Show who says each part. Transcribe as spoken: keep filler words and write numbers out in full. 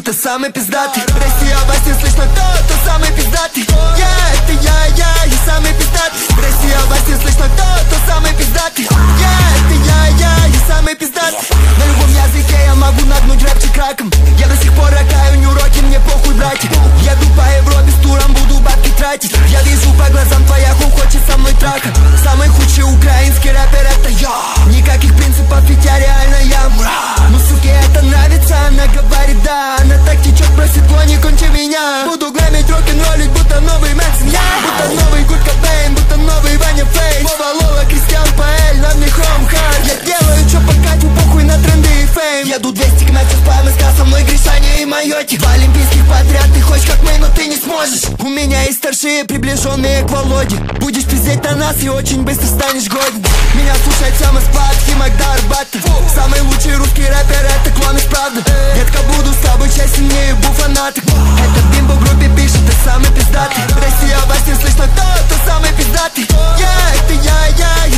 Speaker 1: ты самый пиздатый. Россия, вас не слышно, кто, кто самый пиздатый. Я, это я, я, я самый пиздатый. Россия, вас не слышно, кто, кто самый пиздатый. Я, это я, я, я самый пиздатый. На любом языке я могу нагнуть рэпчик раком. Я до сих пор ракаю, не уроки, мне похуй, братья. Еду по Европе с туром, буду бабки тратить. Я вижу по глазам твоя хуй хочет со мной трака. Самый худший украинский рэпер это я. Никаких принципов, ведь я реально я. Ну суке это нравится, она говорит да. Она так течет, просит клони, кончи меня. Буду глэмить, рок-н-роллить, будто новый Мэнсон, я. Будто новый Курт Кобейн, будто новый Ваня Фейс. Вова Лола, Кристиан Паэль, на мне хром хард. Я делаю, чё по Катю, похуй на тренды и фейм. Еду двести кмэтов по МСК, со мной Гришаня и Майотик. Два олимпийских подряд, ты хочешь как мы, но ты не сможешь. У меня есть старшие, приближенные к Володе. Будешь пиздеть на нас и очень быстро станешь годен. Меня слушает вся Москва, от Химок до Арбата. Самый лучший русский рэпер, это клон из правды. Детка, буду с тобой честен, не ебу фанаток. Это Бимбо в группе пишет, ты самый пиздатый. Россия, вас не слышно, кто, кто самый пиздатый. Я, это я, я, я